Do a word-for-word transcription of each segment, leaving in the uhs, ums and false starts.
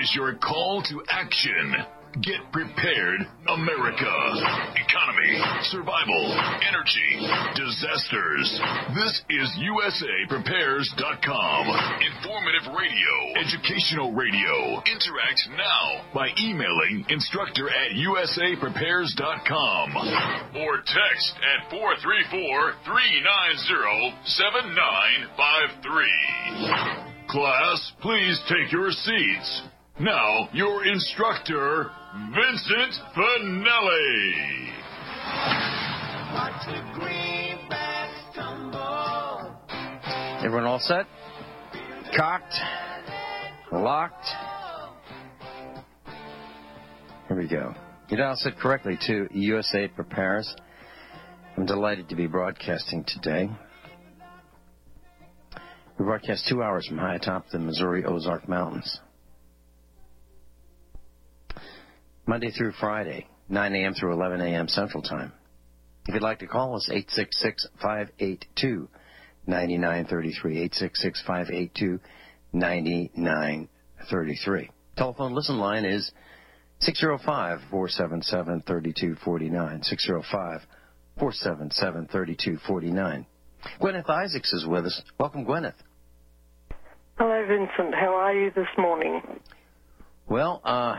is your call to action. Get prepared, America. Economy, survival, energy, disasters. This is U S A Prepares dot com. Informative radio, educational radio. Interact now by emailing instructor at U S A Prepares dot com or text at four three four, three nine zero, seven nine five three. Class, please take your seats. Now, your instructor, Vincent Finelli. Watch the greenbacks tumble. Everyone all set? Cocked? Locked? Here we go. You dialed it correctly to U S A Prepares. I'm delighted to be broadcasting today. We broadcast two hours from high atop the Missouri Ozark Mountains. Monday through Friday, nine a.m. through eleven a.m. Central Time. If you'd like to call us, eight six six, five eight two, nine nine three three, eight six six, five eight two, nine nine three three. Telephone listen line is six zero five, four seven seven, three two four nine, six zero five, four seven seven, three two four nine. Gwyneth Isaacs is with us. Welcome, Gwyneth. Hello, Vincent. How are you this morning? Well, uh...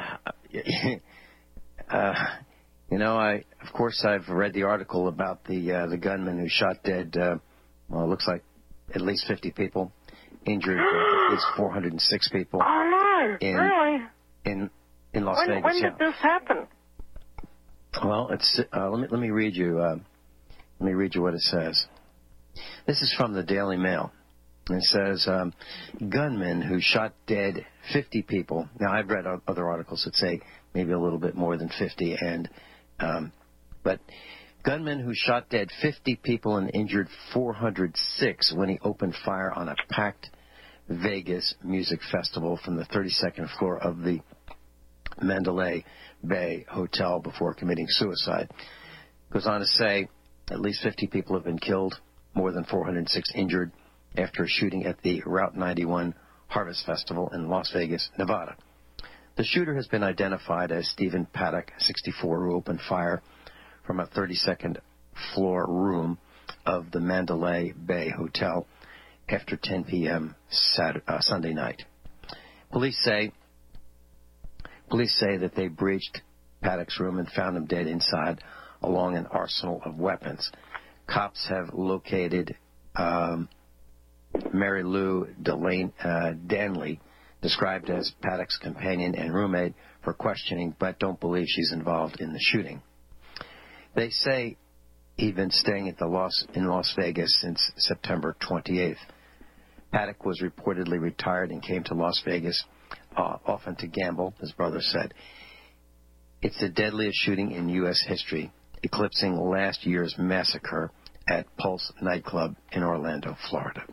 Uh, you know, I of course I've read the article about the uh, the gunman who shot dead. Uh, well, it looks like at least fifty people, injured uh, at least four hundred six people. Oh no! In, really? In in Las when, Vegas. When yeah. did this happen? Well, it's uh, let me let me read you. Uh, let me read you what it says. This is from the Daily Mail. It says, um, gunman who shot dead fifty people. Now, I've read other articles that say maybe a little bit more than fifty, and um, but gunman who shot dead fifty people and injured four hundred six when he opened fire on a packed Vegas music festival from the thirty-second floor of the Mandalay Bay Hotel before committing suicide. Goes on to say at least fifty people have been killed, more than four hundred six injured, after a shooting at the Route ninety-one Harvest Festival in Las Vegas, Nevada. The shooter has been identified as Stephen Paddock, sixty-four, who opened fire from a thirty-second floor room of the Mandalay Bay Hotel after ten p.m. Saturday, uh, Sunday night. Police say police say that they breached Paddock's room and found him dead inside, along an arsenal of weapons. Cops have located um, Mary Lou Delane, uh, Danley, described as Paddock's companion and roommate, for questioning, but don't believe she's involved in the shooting. They say he'd been staying at the Las, in Las Vegas since September twenty-eighth. Paddock was reportedly retired and came to Las Vegas uh, often to gamble, his brother said. It's the deadliest shooting in U S history, eclipsing last year's massacre at Pulse nightclub in Orlando, Florida.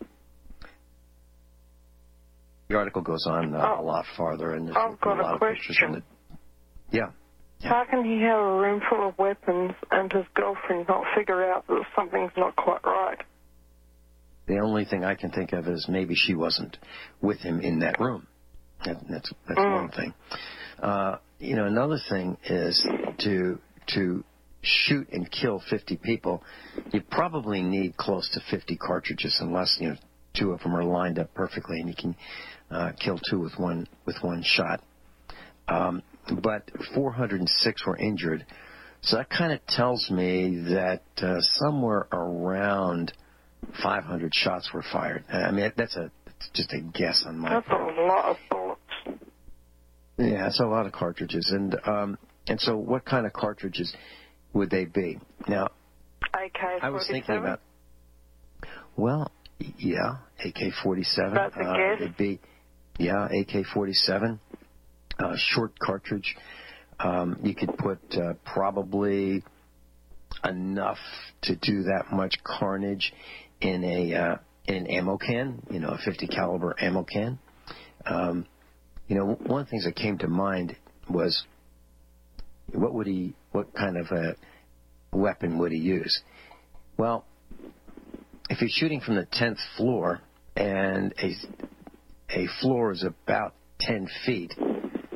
The article goes on uh, oh, a lot farther, and there's I've got a lot a of pictures in question. it. Yeah. yeah. How can he have a room full of weapons and his girlfriend not figure out that something's not quite right? The only thing I can think of is maybe she wasn't with him in that room. That, that's that's mm. one thing. Uh, you know, another thing is to to shoot and kill fifty people. You probably need close to fifty cartridges, unless you know two of them are lined up perfectly, and you can uh, kill two with one with one shot. Um, but four hundred six were injured, so that kind of tells me that uh, somewhere around five hundred shots were fired. I mean, that's a that's just a guess on my That's part. a lot of bullets. Yeah, it's a lot of cartridges, and um, and so what kind of cartridges would they be? Now, A K forty-seven? I was thinking about. Well, yeah, A K forty-seven. That's a uh, guess. It'd be, yeah, A K forty-seven, uh, short cartridge. Um, you could put uh, probably enough to do that much carnage in a uh, in an ammo can, you know, a fifty caliber ammo can. Um, you know, one of the things that came to mind was what would he, what kind of a weapon would he use? Well, if he's shooting from the tenth floor and a a floor is about ten feet,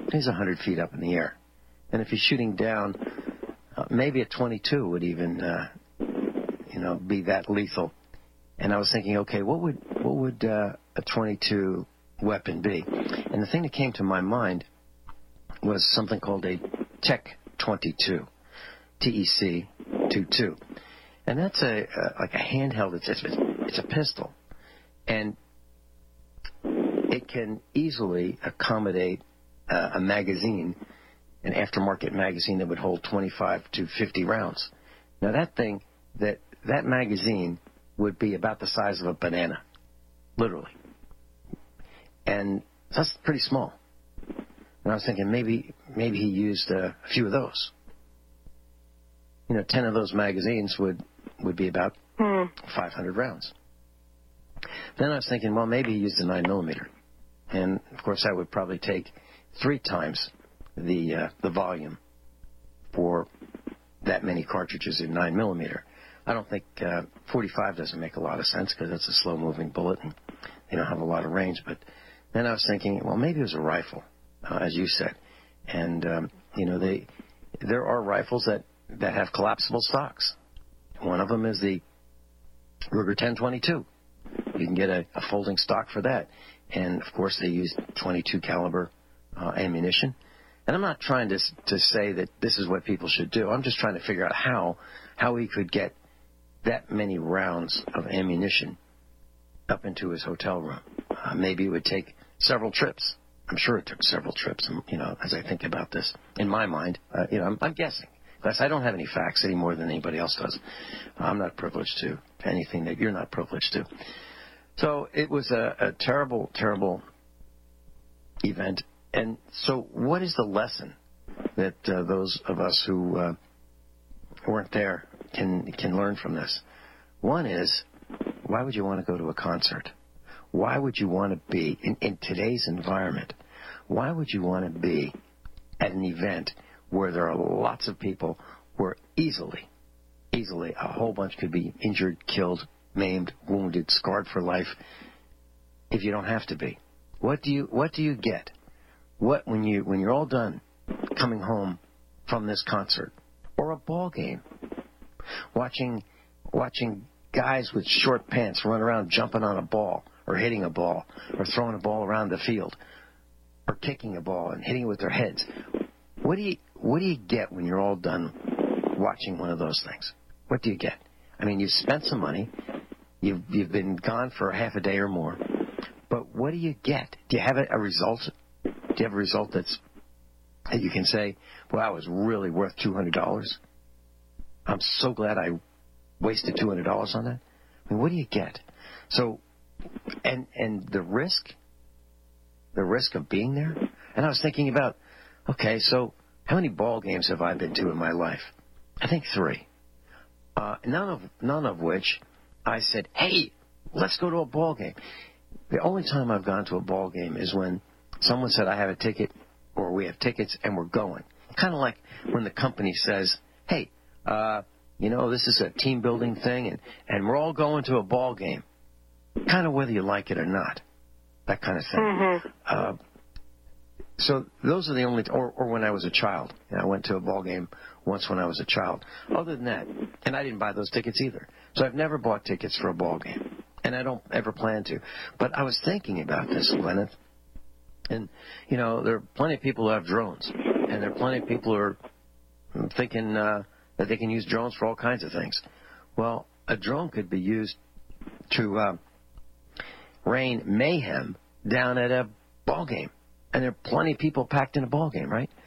he's one hundred feet up in the air. And if he's shooting down, uh, maybe a twenty-two would even, uh, you know, be that lethal. And I was thinking, okay, what would what would uh, a twenty-two weapon be? And the thing that came to my mind was something called a Tech twenty-two, T E C twenty-two. And that's a, a like a handheld, it's, it's, it's a pistol. And it can easily accommodate uh, a magazine, an aftermarket magazine that would hold twenty-five to fifty rounds. Now that thing, that that magazine would be about the size of a banana, literally. And that's pretty small. And I was thinking maybe maybe he used uh, a few of those. You know, ten of those magazines would, would be about Hmm. five hundred rounds. Then I was thinking, well, maybe he used a nine millimeter. And, of course, that would probably take three times the uh, the volume for that many cartridges in nine millimeter. I don't think uh, forty-five doesn't make a lot of sense because it's a slow-moving bullet and they don't have a lot of range. But then I was thinking, well, maybe it was a rifle, uh, as you said. And, um, you know, they there are rifles that, that have collapsible stocks. One of them is the Ruger ten twenty-two. You can get a, a folding stock for that. And, of course, they use twenty-two caliber uh, ammunition. And I'm not trying to to say that this is what people should do. I'm just trying to figure out how how he could get that many rounds of ammunition up into his hotel room. Uh, maybe it would take several trips. I'm sure it took several trips, you know, as I think about this. In my mind, uh, you know, I'm, I'm guessing. Because I don't have any facts any more than anybody else does. I'm not privileged to, to anything that you're not privileged to. So it was a, a terrible, terrible event. And so what is the lesson that uh, those of us who uh, weren't there can can learn from this? One is, why would you want to go to a concert? Why would you want to be, in, in today's environment, why would you want to be at an event where there are lots of people where easily, easily a whole bunch could be injured, killed, maimed, wounded, scarred for life if you don't have to be? What do you what do you get? What when you when you're all done coming home from this concert or a ball game, watching watching guys with short pants run around jumping on a ball or hitting a ball or throwing a ball around the field or kicking a ball and hitting it with their heads? What do you what do you get when you're all done watching one of those things? What do you get? I mean, you've spent some money. You've you've been gone for half a day or more. But what do you get? Do you have a, a result? Do you have a result that's that you can say, well, that was really worth two hundred dollars? I'm so glad I wasted two hundred dollars on that. I mean, what do you get? So, and and the risk, the risk of being there. And I was thinking about, okay, so how many ball games have I been to in my life? I think three. Uh, none of none of which I said, hey, let's go to a ball game. The only time I've gone to a ball game is when someone said, I have a ticket, or we have tickets, and we're going. Kind of like when the company says, hey, uh, you know, this is a team building thing, and, and we're all going to a ball game. Kind of whether you like it or not. That kind of thing. Mm-hmm. Uh, so those are the only, or, or when I was a child. You know, I went to a ball game once when I was a child. Other than that, and I didn't buy those tickets either. So I've never bought tickets for a ball game. And I don't ever plan to. But I was thinking about this, Gwyneth. And, you know, there are plenty of people who have drones. And there are plenty of people who are thinking uh, that they can use drones for all kinds of things. Well, a drone could be used to uh, rain mayhem down at a ball game. And there are plenty of people packed in a ball game, right?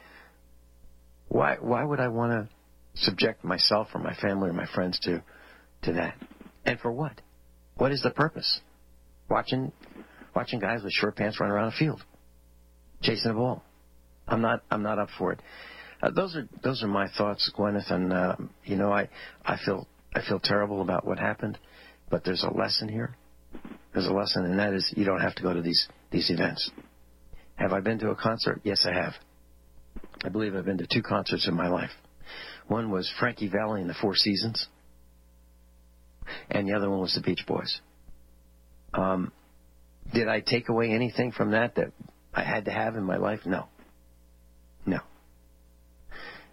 Why why would I want to subject myself or my family or my friends to to that? And for what? What is the purpose? Watching watching guys with short pants run around a field, chasing a ball. I'm not I'm not up for it. Uh, those are those are my thoughts, Gwyneth, and uh, you know I I feel I feel terrible about what happened, but there's a lesson here. There's a lesson, and that is you don't have to go to these these events. Have I been to a concert? Yes, I have. I believe I've been to two concerts in my life. One was Frankie Valli and the Four Seasons, and the other one was the Beach Boys. Um, did I take away anything from that that I had to have in my life? No.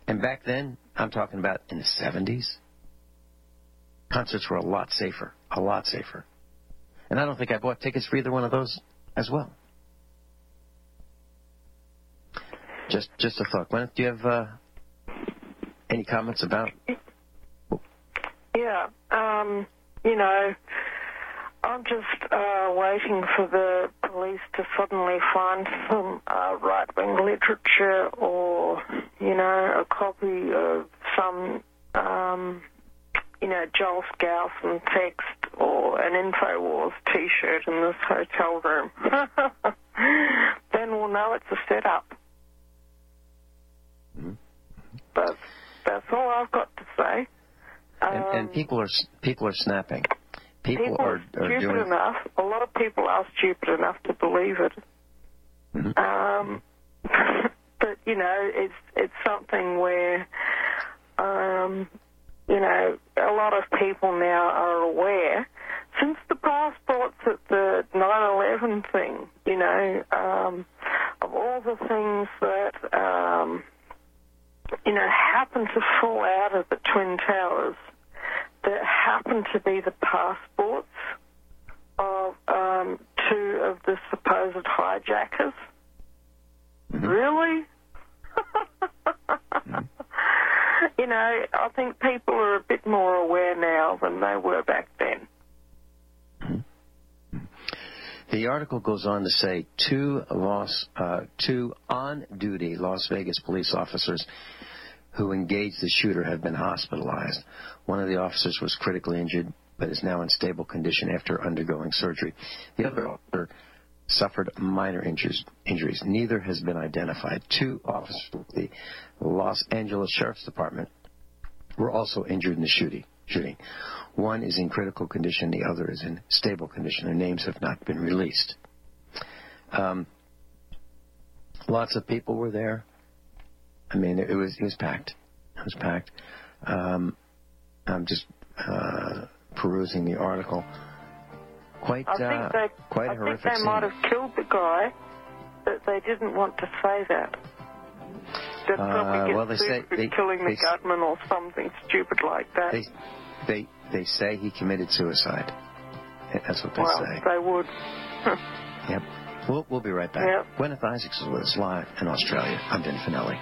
And back then, I'm talking about in the seventies, concerts were a lot safer, a lot safer. And I don't think I bought tickets for either one of those as well. Just just a thought. Gwyneth, do you have uh, any comments about? Yeah, um, you know, I'm just uh, waiting for the police to suddenly find some uh, right-wing literature or, you know, a copy of some, um, you know, Joel Skousen text or an InfoWars T-shirt in this hotel room. Then we'll know it's a setup. Mm-hmm. But that's all I've got to say. And, Um, and people are people are snapping. People, people are, are stupid doing enough. A lot of people are stupid enough to believe it. Mhm. Um, but you know, it's it's something where, um, you know, a lot of people now are aware. Since the passports at the nine eleven thing, you know, um, of all the things that um, you know happened to fall out of the Twin Towers, there happened to be the passports of um, two of the supposed hijackers. Mm-hmm. Really? Mm-hmm. You know, I think people are a bit more aware now than they were back then. The article goes on to say two Las, uh, two on-duty Las Vegas police officers who engaged the shooter have been hospitalized. One of the officers was critically injured, but is now in stable condition after undergoing surgery. The other officer suffered minor injuries. injuries. Neither has been identified. Two officers of the Los Angeles Sheriff's Department were also injured in the shooting. shooting. One is in critical condition. The other is in stable condition. Their names have not been released. Um, lots of people were there. I mean, it was it was packed. It was packed. Um, I'm just uh, perusing the article. Quite, I think uh, they, quite a I horrific think they scene. might have killed the guy, but they didn't want to say that. They'd probably Uh, get well, they sued say for they, killing they, the gunman or something stupid like that. They, they, they say he committed suicide. That's what they well, say. they would. Yep. We'll, we'll be right back. Yep. Gwyneth Isaacs is with us live in Australia. I'm Ben Finelli.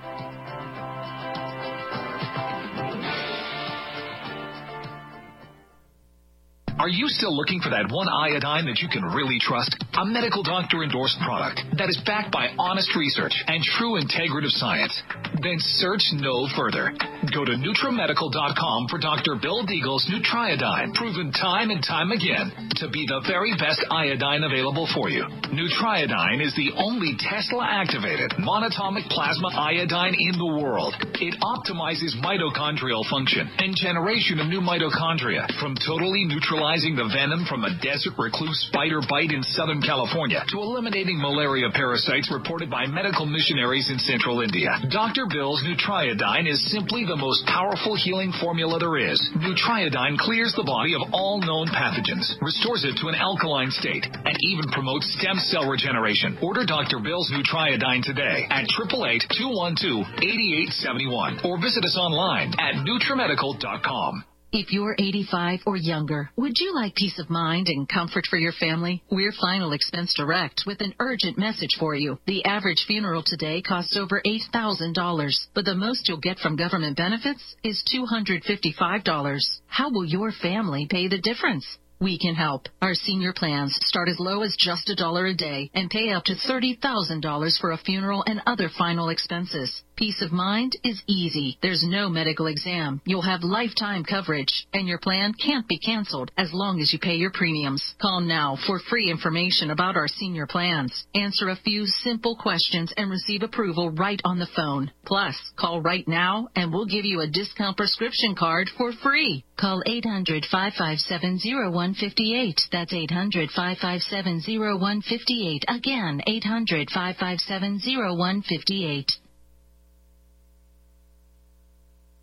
Are you still looking for that one iodine that you can really trust? A medical doctor endorsed product that is backed by honest research and true integrative science? Then search no further. Go to Nutramedical dot com for Doctor Bill Deagle's Nutriodine, proven time and time again to be the very best iodine available for you. Nutriodine is the only Tesla-activated monatomic plasma iodine in the world. It optimizes mitochondrial function and generation of new mitochondria, from totally neutralizing the venom from a desert recluse spider bite in Southern California to eliminating malaria parasites reported by medical missionaries in central India. Doctor Bill's Nutriodine is simply the most powerful healing formula there is. Nutriodine clears the body of all known pathogens, restores it to an alkaline state, and even promotes stem cell regeneration. Order Doctor Bill's Nutriodine today at eight eight eight, two one two, eight eight seven one or visit us online at Nutramedical dot com. If you're eighty-five or younger, would you like peace of mind and comfort for your family? We're Final Expense Direct with an urgent message for you. The average funeral today costs over eight thousand dollars, but the most you'll get from government benefits is two hundred fifty-five dollars. How will your family pay the difference? We can help. Our senior plans start as low as just a dollar a day and pay up to thirty thousand dollars for a funeral and other final expenses. Peace of mind is easy. There's no medical exam. You'll have lifetime coverage, and your plan can't be canceled as long as you pay your premiums. Call now for free information about our senior plans. Answer a few simple questions and receive approval right on the phone. Plus, call right now and we'll give you a discount prescription card for free. Call eight hundred, five five seven, zero one five eight. That's eight hundred, five five seven, zero one five eight. Again, eight hundred, five five seven, zero one five eight.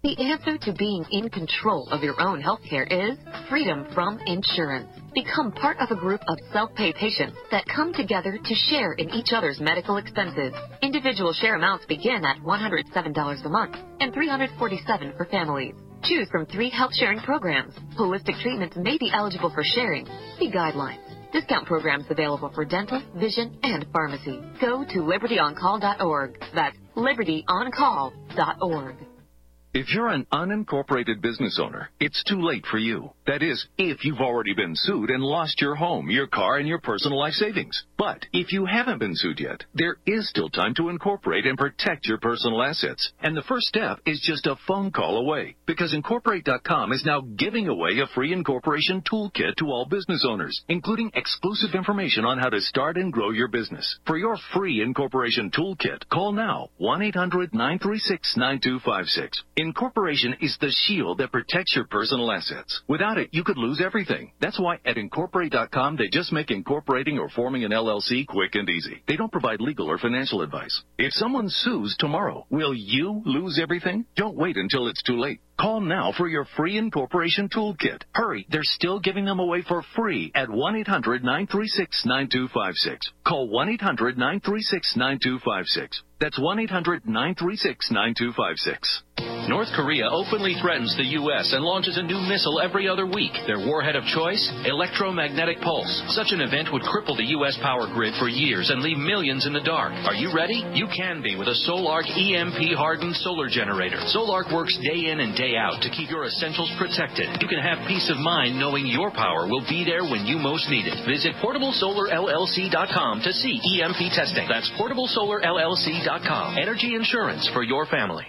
The answer to being in control of your own health care is freedom from insurance. Become part of a group of self-pay patients that come together to share in each other's medical expenses. Individual share amounts begin at one hundred seven dollars a month and three hundred forty-seven dollars for families. Choose from three health sharing programs. Holistic treatments may be eligible for sharing. See guidelines. Discount programs available for dental, vision, and pharmacy. Go to liberty on call dot org. That's liberty on call dot org. If you're an unincorporated business owner, it's too late for you. That is, if you've already been sued and lost your home, your car, and your personal life savings. But if you haven't been sued yet, there is still time to incorporate and protect your personal assets. And the first step is just a phone call away, because Incorporate dot com is now giving away a free incorporation toolkit to all business owners, including exclusive information on how to start and grow your business. For your free incorporation toolkit, call now, one eight hundred nine three six nine two five six. Incorporation is the shield that protects your personal assets. Without it, you could lose everything. That's why at Incorporate dot com, they just make incorporating or forming an L L C quick and easy. They don't provide legal or financial advice. If someone sues tomorrow, will you lose everything? Don't wait until it's too late. Call now for your free incorporation toolkit. Hurry, they're still giving them away for free at one eight hundred nine three six nine two five six. Call one eight hundred nine three six nine two five six. That's one eight hundred nine three six nine two five six. North Korea openly threatens the U S and launches a new missile every other week. Their warhead of choice? Electromagnetic pulse. Such an event would cripple the U S power grid for years and leave millions in the dark. Are you ready? You can be with a Solark E M P-hardened solar generator. Solark works day in and day out to keep your essentials protected. You can have peace of mind knowing your power will be there when you most need it. Visit portable solar L L C dot com to see E M P testing. That's portable solar L L C dot com. Energy insurance for your family.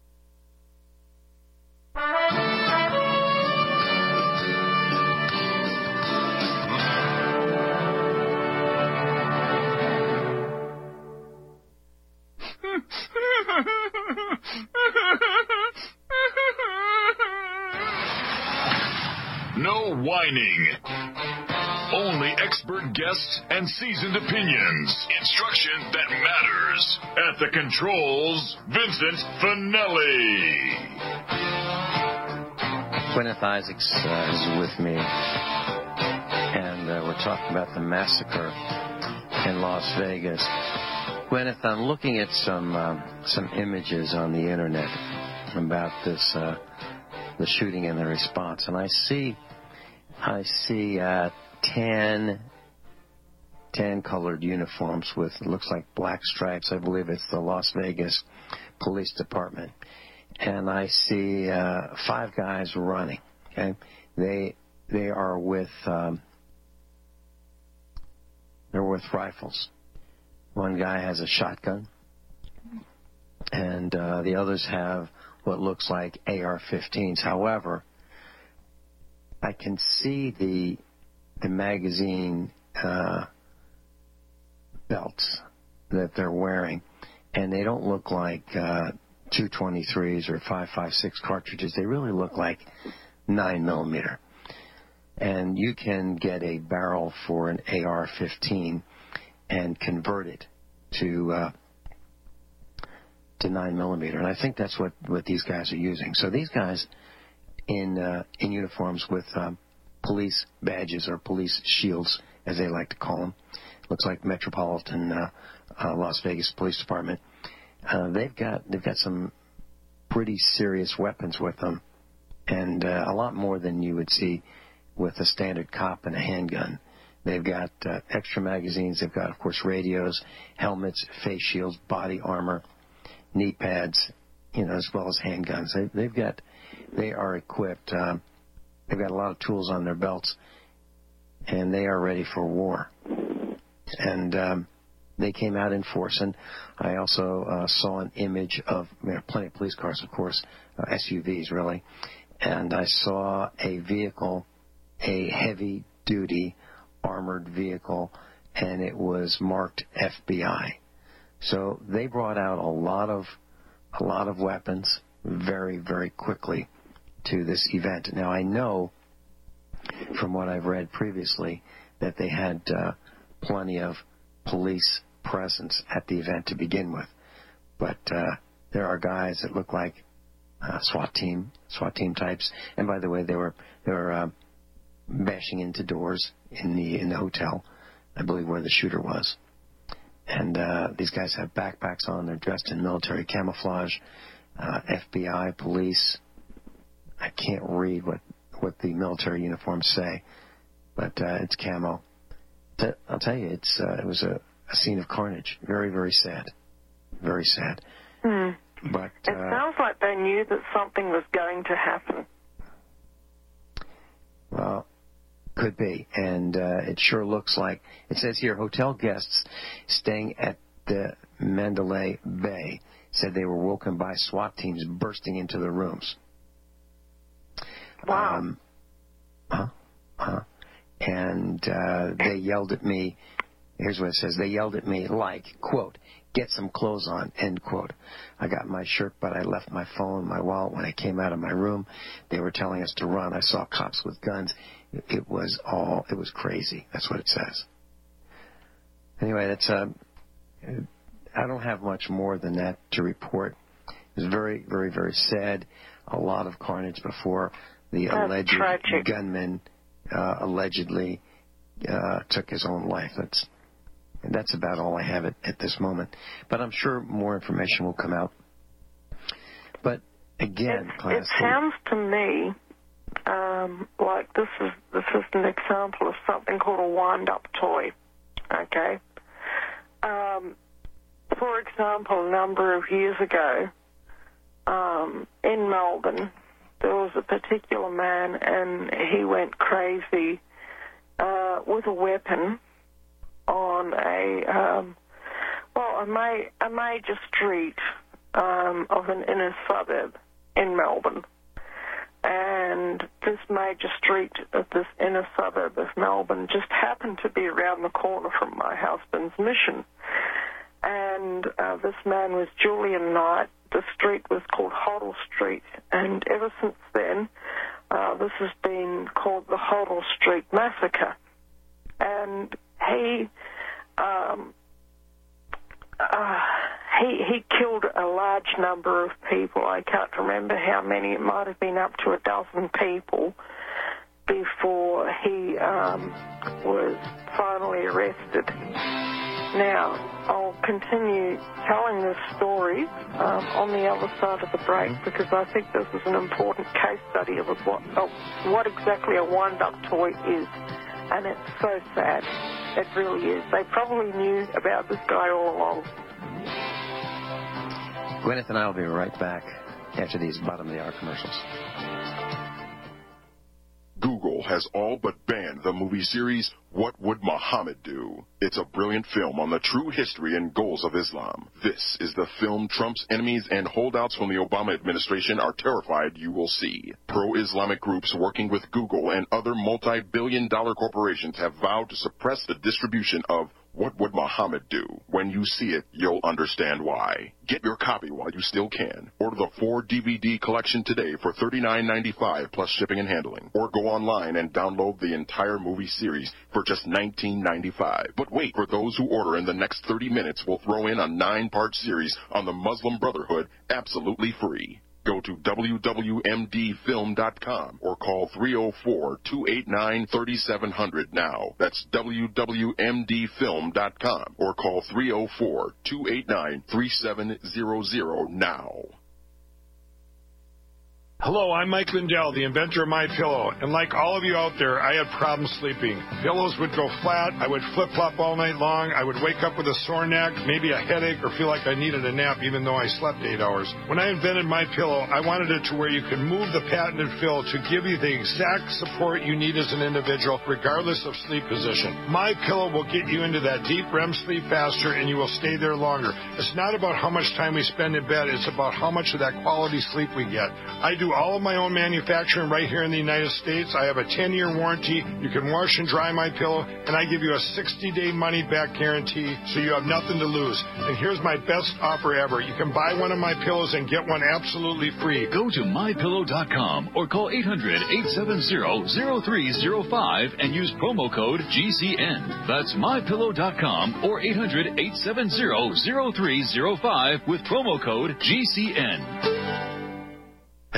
No whining. Only expert guests and seasoned opinions. Instruction that matters. At the controls, Vincent Finelli. Gwyneth Isaacs uh, is with me, and uh, we're talking about the massacre in Las Vegas. Gwyneth, I'm looking at some uh, some images on the internet about this uh, the shooting and the response, and I see I see uh, ten, ten colored uniforms with, it looks like black stripes. I believe it's the Las Vegas Police Department. And I see uh, five guys running. Okay, they they are with um, they're with rifles. One guy has a shotgun, and uh, the others have what looks like A R fifteens. However, I can see the the magazine uh, belts that they're wearing, and they don't look like uh, two twenty-threes or five five six cartridges. They really look like nine millimeter. And you can get a barrel for an A R fifteen and convert it to uh, to nine millimeter. And I think that's what, what these guys are using. So these guys in uh, in uniforms with um, police badges or police shields, as they like to call them. Looks like Metropolitan uh, uh, Las Vegas Police Department. Uh, they've got they've got some pretty serious weapons with them, and uh, a lot more than you would see with a standard cop and a handgun. They've got uh, extra magazines. They've got, of course, radios, helmets, face shields, body armor, knee pads, you know, as well as handguns. They, they've got, they are equipped. Uh, they've got a lot of tools on their belts, and they are ready for war. And um, they came out in force. And I also uh, saw an image of, you know, plenty of police cars, of course, uh, S U Vs, really. And I saw a vehicle, a heavy-duty armored vehicle, and it was marked F B I. So they brought out a lot of a lot of weapons very, very quickly to this event. Now, I know from what I've read previously that they had uh, plenty of police presence at the event to begin with. But uh, there are guys that look like uh, SWAT team, SWAT team types. And by the way, they were they were uh, bashing into doors in the in the hotel, I believe, where the shooter was. And uh, these guys have backpacks on. They're dressed in military camouflage, uh, F B I, police. I can't read what, what the military uniforms say, but uh, it's camo. I'll tell you, it's uh, it was a, a scene of carnage. Very, very sad. Very sad. Mm. But it uh, sounds like they knew that something was going to happen. Well, could be. And uh, it sure looks like, it says here, hotel guests staying at the Mandalay Bay said they were woken by SWAT teams bursting into the rooms. Wow. Um, huh? Huh? And uh, they yelled at me. Here's what it says. They yelled at me like, quote, get some clothes on, end quote. I got my shirt, but I left my phone, my wallet when I came out of my room. They were telling us to run. I saw cops with guns. It was all, it was crazy. That's what it says. Anyway, that's, uh, I don't have much more than that to report. It was very, very, very sad. A lot of carnage before the That's alleged tragic. gunman uh, allegedly uh, took his own life. That's and that's about all I have at, at this moment. But I'm sure more information will come out. But again, it, class, it sounds to me um, like this is this is an example of something called a wind-up toy. Okay. Um, for example, a number of years ago, um, in Melbourne, there was a particular man, and he went crazy uh, with a weapon on a um, well, a, ma- a major street um, of an inner suburb in Melbourne. And this major street of this inner suburb of Melbourne just happened to be around the corner from my husband's mission. And uh, this man was Julian Knight. The street was called Hoddle Street. And ever since then, uh, this has been called the Hoddle Street Massacre. And he, um, uh, he, he killed a large number of people. I can't remember how many. It might have been up to a dozen people before he um, was finally arrested. Now, I'll continue telling this story um, on the other side of the break because I think this is an important case study of what, of what exactly a wind-up toy is. And it's so sad. It really is. They probably knew about this guy all along. Gwyneth and I will be right back after these bottom-of-the-hour commercials. Google has all but banned the movie series What Would Muhammad Do? It's a brilliant film on the true history and goals of Islam. This is the film Trump's enemies and holdouts from the Obama administration are terrified you will see. Pro-Islamic groups working with Google and other multi-billion dollar corporations have vowed to suppress the distribution of What Would Muhammad Do? When you see it, you'll understand why. Get your copy while you still can. Order the four D V D collection today for thirty-nine ninety-five plus shipping and handling. Or go online and download the entire movie series for just nineteen ninety-five. But wait, for those who order in the next thirty minutes, we'll throw in a nine-part series on the Muslim Brotherhood absolutely free. Go to W W M D film dot com or call three oh four, two eight nine, three seven zero zero now. That's W W M D film dot com or call three oh four, two eight nine, three seven zero zero now. Hello, I'm Mike Lindell, the inventor of MyPillow, and like all of you out there, I had problems sleeping. Pillows would go flat, I would flip-flop all night long, I would wake up with a sore neck, maybe a headache, or feel like I needed a nap even though I slept eight hours. When I invented MyPillow, I wanted it to where you could move the patented fill to give you the exact support you need as an individual, regardless of sleep position. MyPillow will get you into that deep R E M sleep faster, and you will stay there longer. It's not about how much time we spend in bed, it's about how much of that quality sleep we get. I do all of my own manufacturing right here in the United States. I have a ten-year warranty. You can wash and dry my pillow, and I give you a sixty-day money-back guarantee, so you have nothing to lose. And here's my best offer ever. You can buy one of my pillows and get one absolutely free. Go to my pillow dot com or call eight hundred, eight seven zero, zero three zero five and use promo code G C N. That's my pillow dot com or eight hundred, eight seven zero, zero three zero five with promo code G C N.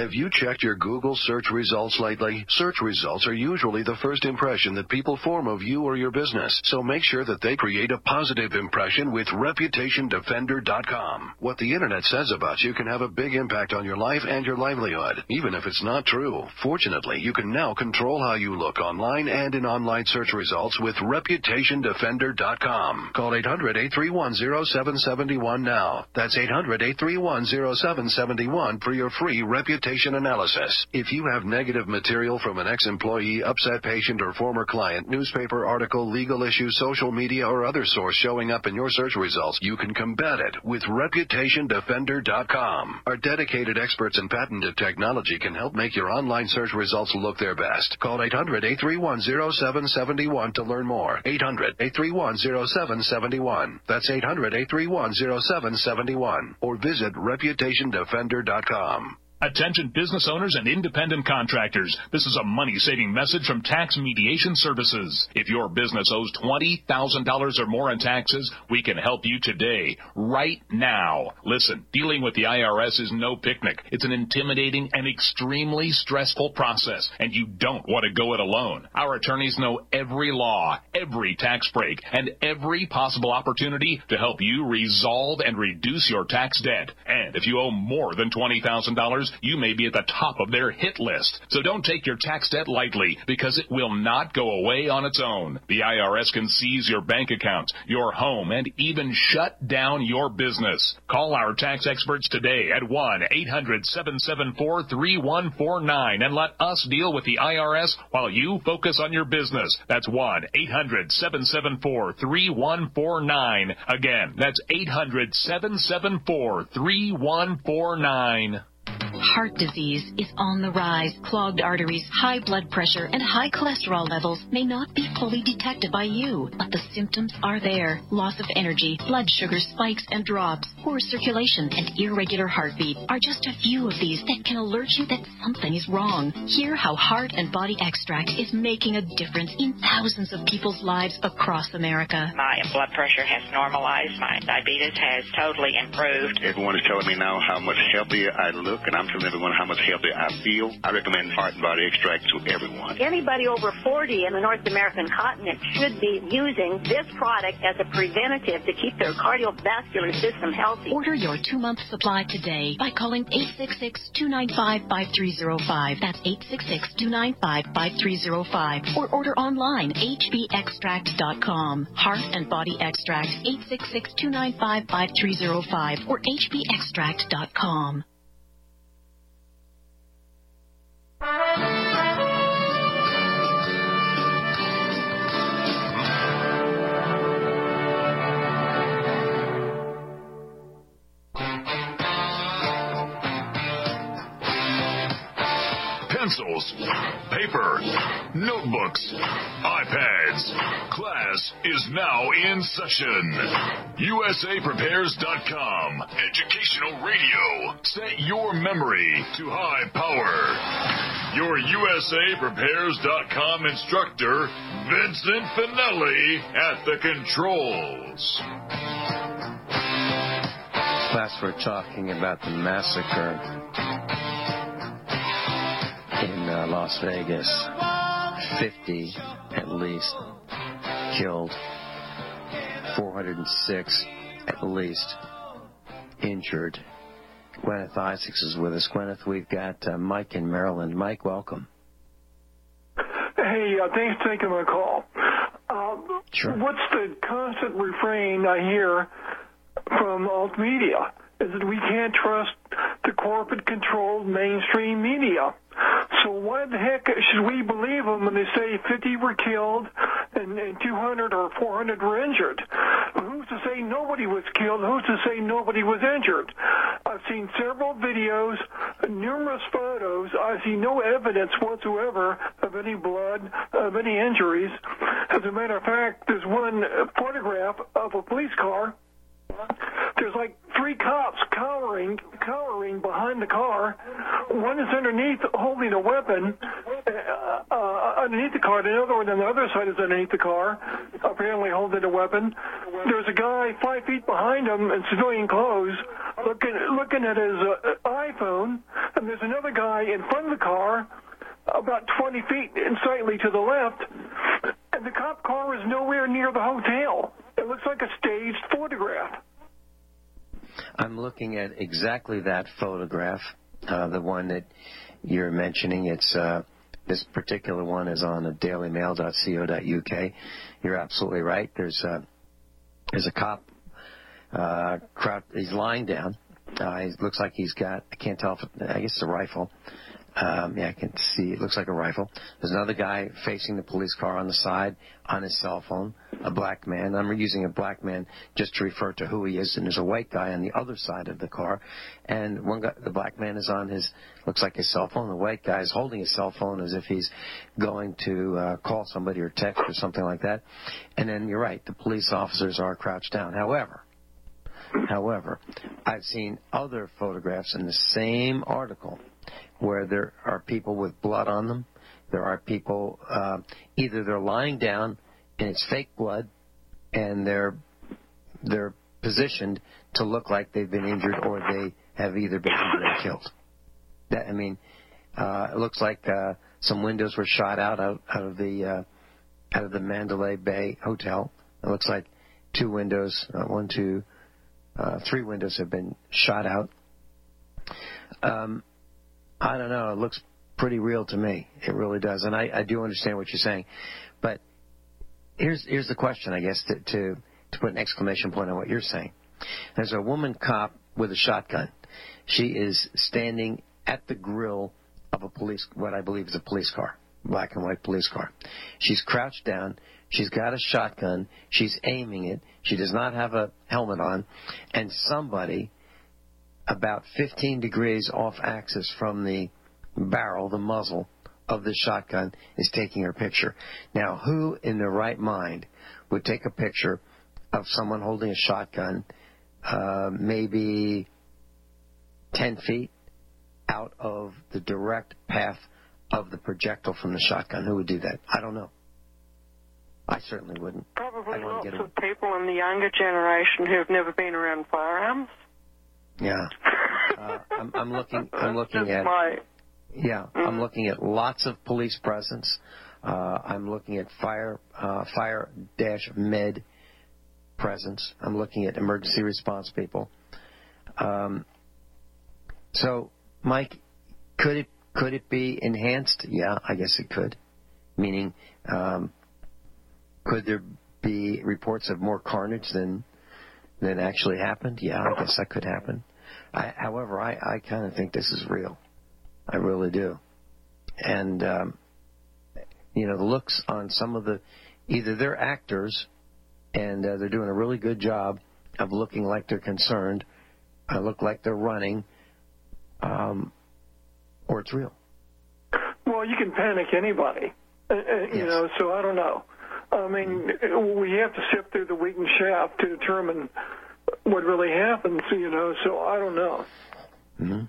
Have you checked your Google search results lately? Search results are usually the first impression that people form of you or your business, so make sure that they create a positive impression with Reputation Defender dot com. What the internet says about you can have a big impact on your life and your livelihood, even if it's not true. Fortunately, you can now control how you look online and in online search results with Reputation Defender dot com. Call eight hundred, eight three one, zero seven seven one now. That's eight hundred, eight three one, zero seven seven one for your free reputation analysis. If you have negative material from an ex-employee, upset patient, or former client, newspaper article, legal issue, social media, or other source showing up in your search results, you can combat it with Reputation Defender dot com. Our dedicated experts in patented technology can help make your online search results look their best. Call eight hundred, eight three one, zero seven seven one to learn more. eight hundred, eight three one, zero seven seven one. That's eight hundred, eight three one, zero seven seven one. Or visit Reputation Defender dot com. Attention business owners and independent contractors. This is a money-saving message from Tax Mediation Services. If your business owes twenty thousand dollars or more in taxes, we can help you today, right now. Listen, dealing with the I R S is no picnic. It's an intimidating and extremely stressful process, and you don't want to go it alone. Our attorneys know every law, every tax break, and every possible opportunity to help you resolve and reduce your tax debt. And if you owe more than twenty thousand dollars, you may be at the top of their hit list. So don't take your tax debt lightly, because it will not go away on its own. The I R S can seize your bank accounts, your home, and even shut down your business. Call our tax experts today at one eight hundred, seven seven four, three one four nine and let us deal with the I R S while you focus on your business. That's one eight hundred, seven seven four, three one four nine. Again, that's eight hundred, seven seven four, three one four nine. Heart disease is on the rise. Clogged arteries, high blood pressure, and high cholesterol levels may not be fully detected by you, but the symptoms are there. Loss of energy, blood sugar spikes and drops, poor circulation, and irregular heartbeat are just a few of these that can alert you that something is wrong. Hear how Heart and Body Extract is making a difference in thousands of people's lives across America. My blood pressure has normalized. My diabetes has totally improved. Everyone is telling me now how much healthier I look, and I'm telling everyone how much healthier I feel. I recommend Heart and Body Extract to everyone. Anybody over forty in the North American continent should be using this product as a preventative to keep their cardiovascular system healthy. Order your two-month supply today by calling eight six six, two nine five, five three zero five. That's eight six six, two nine five, five three zero five. Or order online, H B extract dot com. Heart and Body Extract, eight six six, two nine five, five three zero five or H B extract dot com. Pencils, paper, notebooks, iPads. Class is now in session. U S A Prepares dot com. Educational radio. Set your memory to high power. Your U S A Prepares dot com instructor, Vincent Finelli, at the controls. Class, we're talking about the massacre in uh, Las Vegas. fifty at least killed, four hundred six at least injured. Gwyneth Isaacs is with us. Gwyneth, we've got uh, Mike in Maryland. Mike, welcome. Hey, uh, thanks for taking my call. Um, sure. What's the constant refrain I hear from alt media? Is that we can't trust the corporate-controlled mainstream media. So why the heck should we believe them when they say fifty were killed and, and two hundred or four hundred were injured? Who's to say nobody was killed? Who's to say nobody was injured? I've seen several videos, numerous photos. I see no evidence whatsoever of any blood, of any injuries. As a matter of fact, there's one photograph of a police car. There's like three cops cowering, cowering behind the car. One is underneath holding a weapon uh, uh, underneath the car. The other one on the other side is underneath the car, apparently holding a weapon. There's a guy five feet behind him in civilian clothes looking looking at his uh, iPhone. and there's another guy in front of the car, about twenty feet and slightly to the left, and the cop car is nowhere near the hotel. It looks like a staged photograph. I'm looking at exactly that photograph, uh, the one that you're mentioning. It's uh, this particular one is on daily mail dot co dot U K. You're absolutely right. There's a, there's a cop. Uh, crowd, he's lying down. Uh, he looks like he's got, I can't tell if, it, I guess it's a rifle. Um, yeah, I can see, it looks like a rifle. There's another guy facing the police car on the side on his cell phone, a black man. I'm using a black man just to refer to who he is. And there's a white guy on the other side of the car. And one guy, the black man is on his, looks like his cell phone. The white guy is holding his cell phone as if he's going to uh, call somebody or text or something like that. And then you're right, the police officers are crouched down. However, However, I've seen other photographs in the same article where there are people with blood on them. There are people, uh, either they're lying down and it's fake blood, and they're they're positioned to look like they've been injured, or they have either been injured or killed. That, I mean, uh, it looks like uh, some windows were shot out out, out of the uh, out of the Mandalay Bay Hotel. It looks like two windows, uh, one, two. Uh, three windows have been shot out. Um, I don't know. It looks pretty real to me. It really does. And I, I do understand what you're saying. But here's here's the question, I guess, to, to, to put an exclamation point on what you're saying. There's a woman cop with a shotgun. She is standing at the grill of a police, what I believe is a police car, black and white police car. She's crouched down. She's got a shotgun. She's aiming it. She does not have a helmet on. And somebody about fifteen degrees off axis from the barrel, the muzzle of the shotgun, is taking her picture. Now, who in their right mind would take a picture of someone holding a shotgun uh, maybe ten feet out of the direct path of the projectile from the shotgun? Who would do that? I don't know. I certainly wouldn't. Probably lots get of people in the younger generation who have never been around firearms. Yeah, uh, I'm, I'm looking. I'm looking Just at. my... Yeah, mm. I'm looking at lots of police presence. Uh, I'm looking at fire, uh, fire dash med presence. I'm looking at emergency response people. Um, so, Mike, could it could it be enhanced? Yeah, I guess it could. Meaning. Um, Could there be reports of more carnage than than actually happened? Yeah, I guess that could happen. I, however, I, I kind of think this is real. I really do. And, um, you know, the looks on some of the, either they're actors and uh, they're doing a really good job of looking like they're concerned, uh, look like they're running, um, or it's real. Well, you can panic anybody, uh, yes. you know, so I don't know. I mean, we have to sift through the wheat and chaff to determine what really happens, you know, so I don't know. Mm-hmm.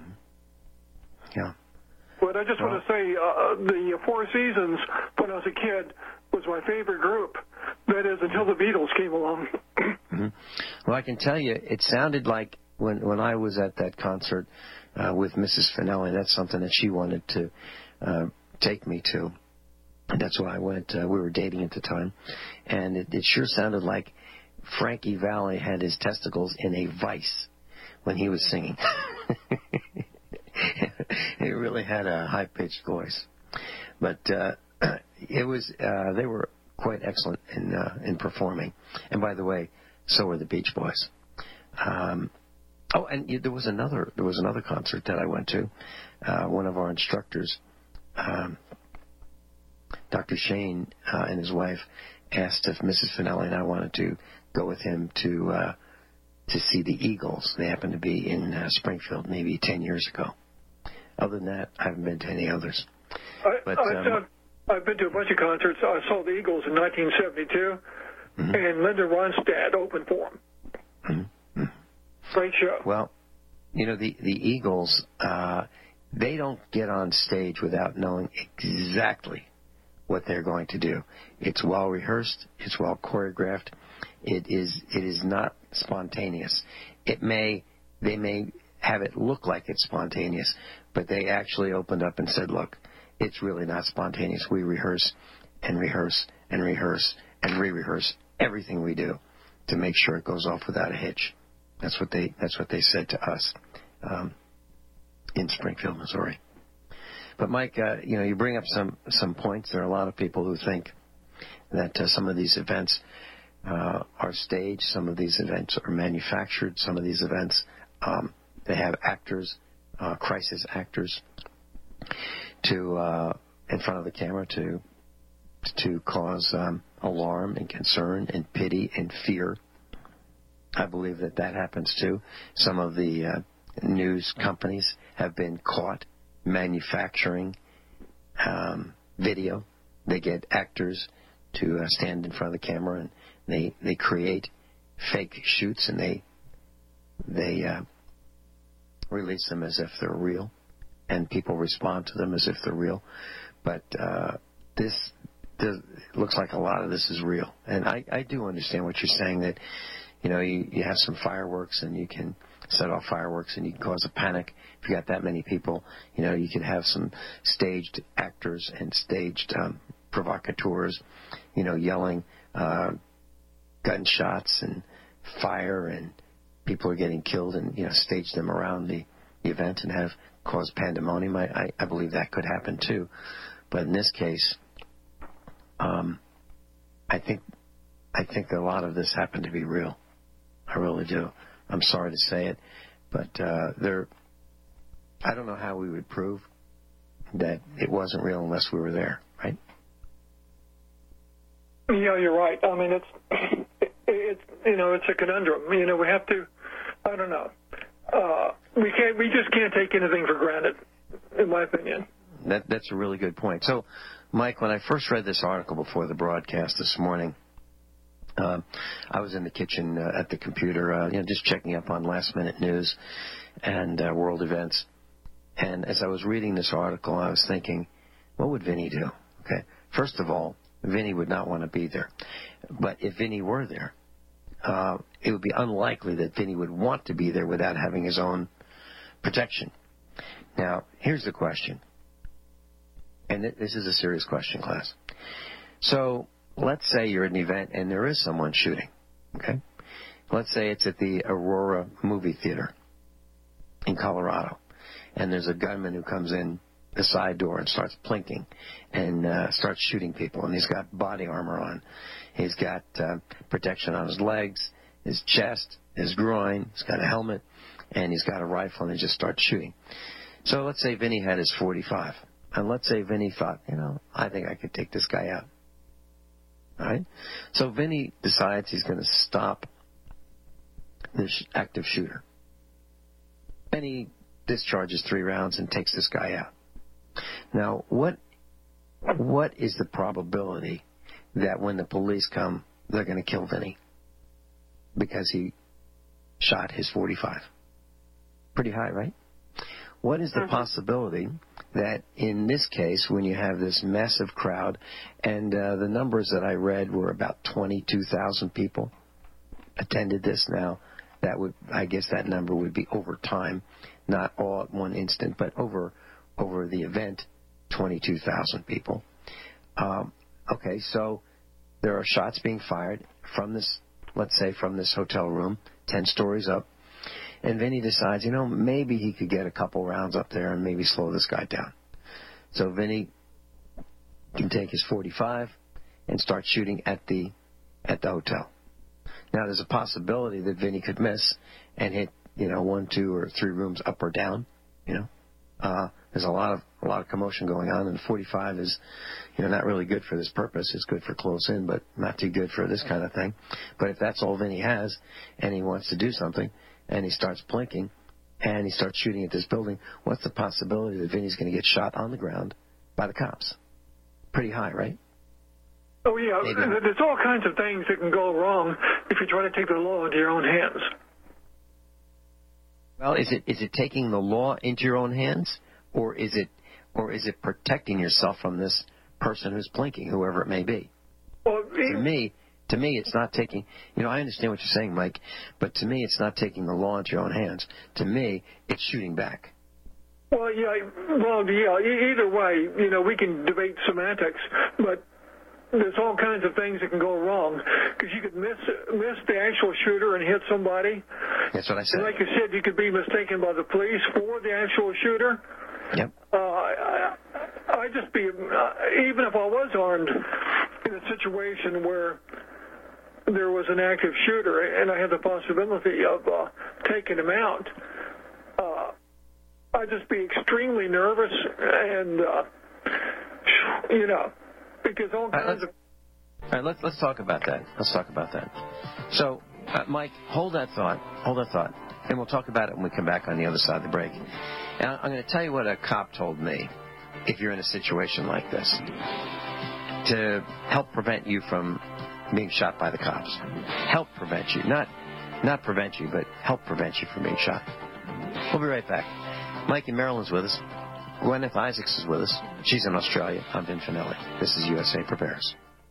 Yeah. But I just well, want to say uh, the Four Seasons, when I was a kid, was my favorite group. That is, until the Beatles came along. Mm-hmm. Well, I can tell you, it sounded like when, when I was at that concert uh, with Missus Finelli, that's something that she wanted to uh, take me to. And that's why I went. Uh, we were dating at the time. And it, it sure sounded like Frankie Valli had his testicles in a vice when he was singing. He really had a high-pitched voice. But uh, it was, uh, they were quite excellent in uh, in performing. And by the way, so were the Beach Boys. Um, oh, and you, there was another there was another concert that I went to. Uh, one of our instructors, um, Doctor Shane uh, and his wife, asked if Missus Finelli and I wanted to go with him to uh, to see the Eagles. They happened to be in uh, Springfield maybe ten years ago. Other than that, I haven't been to any others. I, but, I, um, I've been to a bunch of concerts. I saw the Eagles in nineteen seventy-two, mm-hmm. and Linda Ronstadt opened for them. Mm-hmm. Great show. Well, you know, the, the Eagles, uh, they don't get on stage without knowing exactly what they're going to do. It's well rehearsed. It's well choreographed. It is it is not spontaneous. It may they may have it look like it's spontaneous, but they actually opened up and said, look, it's really not spontaneous. We rehearse and rehearse and rehearse and re-rehearse everything we do to make sure it goes off without a hitch. That's what they that's what they said to us um, in Springfield, Missouri. But Mike, uh, you know, you bring up some some points. There are a lot of people who think that uh, some of these events uh, are staged, some of these events are manufactured, some of these events um, they have actors, uh, crisis actors, to uh, in front of the camera to to cause um, alarm and concern and pity and fear. I believe that that happens too. Some of the uh, news companies have been caught manufacturing um, video. They get actors to uh, stand in front of the camera, and they they create fake shoots, and they they uh, release them as if they're real, and people respond to them as if they're real. But uh, this, this looks like a lot of this is real, and I, I do understand what you're saying, that you know you, you have some fireworks and you can set off fireworks and you can cause a panic. If you got that many people, you know, you could have some staged actors and staged um, provocateurs, you know, yelling uh, gunshots and fire, and people are getting killed, and, you know, stage them around the, the event and have caused pandemonium. I, I, I believe that could happen too. But in this case, um, I think I think a lot of this happened to be real. I really do. I'm sorry to say it, but uh, there. I don't know how we would prove that it wasn't real unless we were there, right? Yeah, you're right. I mean, it's it's you know, it's a conundrum. You know, we have to. I don't know. Uh, we can't. We just can't take anything for granted, in my opinion. That that's a really good point. So, Mike, when I first read this article before the broadcast this morning, Uh, I was in the kitchen uh, at the computer, uh, you know, just checking up on last-minute news and uh, world events. And as I was reading this article, I was thinking, what would Vinny do? Okay, first of all, Vinny would not want to be there. But if Vinny were there, uh, it would be unlikely that Vinny would want to be there without having his own protection. Now, here's the question, and th- this is a serious question, class. So, let's say you're at an event and there is someone shooting, okay? Let's say it's at the Aurora movie theater in Colorado, and there's a gunman who comes in the side door and starts plinking and uh, starts shooting people, and he's got body armor on. He's got uh, protection on his legs, his chest, his groin, he's got a helmet, and he's got a rifle, and he just starts shooting. So let's say Vinny had his forty-five, and let's say Vinny thought, you know, I think I could take this guy out. All right? So Vinny decides he's going to stop this active shooter. And he discharges three rounds and takes this guy out. Now, what what is the probability that when the police come, they're going to kill Vinny because he shot his forty-five? Pretty high, right? What is the possibility that in this case, when you have this massive crowd, and uh, the numbers that I read were about twenty-two thousand people attended this. Now, that would, I guess that number would be over time, not all at one instant, but over over the event, twenty-two thousand people. Um, okay, so there are shots being fired from this, let's say from this hotel room, ten stories up. And Vinny decides, you know, maybe he could get a couple rounds up there and maybe slow this guy down. So Vinny can take his forty-five and start shooting at the at the hotel. Now, there's a possibility that Vinny could miss and hit, you know, one, two, or three rooms up or down. You know, uh, there's a lot of a lot of commotion going on, and forty-five is, you know, not really good for this purpose. It's good for close in, but not too good for this kind of thing. But if that's all Vinny has, and he wants to do something, and he starts plinking, and he starts shooting at this building, what's the possibility that Vinny's going to get shot on the ground by the cops? Pretty high, right? Oh, yeah. Maybe. There's all kinds of things that can go wrong if you try to take the law into your own hands. Well, is it is it taking the law into your own hands, or is it or is it protecting yourself from this person who's plinking, whoever it may be? Well, For me, To me, it's not taking, you know, I understand what you're saying, Mike, but to me, it's not taking the law into your own hands. To me, it's shooting back. Well, yeah, well, yeah, e- either way, you know, we can debate semantics, but there's all kinds of things that can go wrong because you could miss miss the actual shooter and hit somebody. That's what I said. And like you said, you could be mistaken by the police for the actual shooter. Yep. Uh, I, I'd just be, uh, even if I was armed in a situation where there was an active shooter and I had the possibility of uh, taking him out, uh, I'd just be extremely nervous and, uh, you know, because all kinds all right, of... All right, let's, let's talk about that. Let's talk about that. So, uh, Mike, hold that thought. Hold that thought. And we'll talk about it when we come back on the other side of the break. And I'm going to tell you what a cop told me if you're in a situation like this to help prevent you from being shot by the cops. Help prevent you. Not not prevent you, but help prevent you from being shot. We'll be right back. Mike in Maryland's with us. Gwyneth Isaacs is with us. She's in Australia. I'm Vin Finelli. This is U S A Prepares.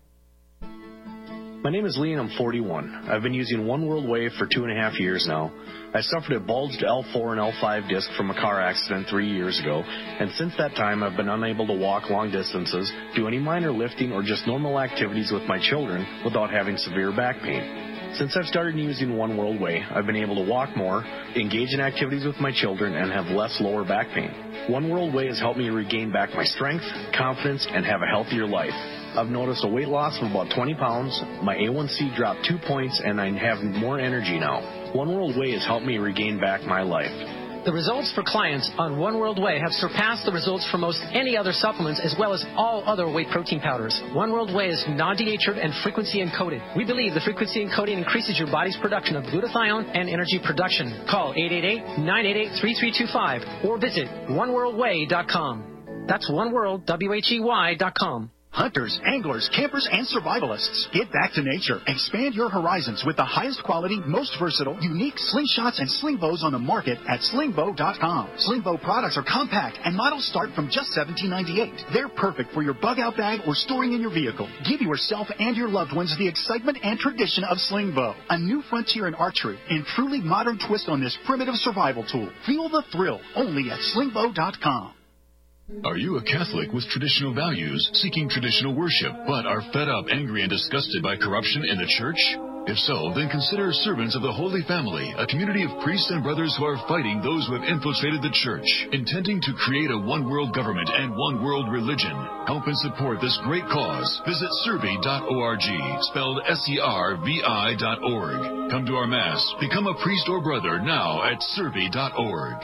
My name is Lee and I'm forty-one. I've been using One World Wave for two and a half years now. I suffered a bulged L four and L five disc from a car accident three years ago, and since that time I've been unable to walk long distances, do any minor lifting or just normal activities with my children without having severe back pain. Since I've started using One World Way, I've been able to walk more, engage in activities with my children, and have less lower back pain. One World Way has helped me regain back my strength, confidence, and have a healthier life. I've noticed a weight loss of about twenty pounds, my A one C dropped two points, and I have more energy now. One World Way has helped me regain back my life. The results for clients on One World Way have surpassed the results for most any other supplements as well as all other whey protein powders. One World Way is non-denatured and frequency encoded. We believe the frequency encoding increases your body's production of glutathione and energy production. Call eight eight eight, nine eight eight, three three two five or visit one world way dot com. That's one world, W H E Y dot com. Hunters, anglers, campers, and survivalists. Get back to nature. Expand your horizons with the highest quality, most versatile, unique slingshots and sling bows on the market at sling bow dot com. Sling bow products are compact and models start from just seventeen ninety-eight. They're perfect for your bug out bag or storing in your vehicle. Give yourself and your loved ones the excitement and tradition of sling bow. A new frontier in archery and truly modern twist on this primitive survival tool. Feel the thrill only at sling bow dot com. Are you a Catholic with traditional values, seeking traditional worship, but are fed up, angry, and disgusted by corruption in the church? If so, then consider Servants of the Holy Family, a community of priests and brothers who are fighting those who have infiltrated the church, intending to create a one-world government and one-world religion. Help and support this great cause. Visit servi dot org, spelled S E R V I dot org. Come to our Mass. Become a priest or brother now at servi dot org.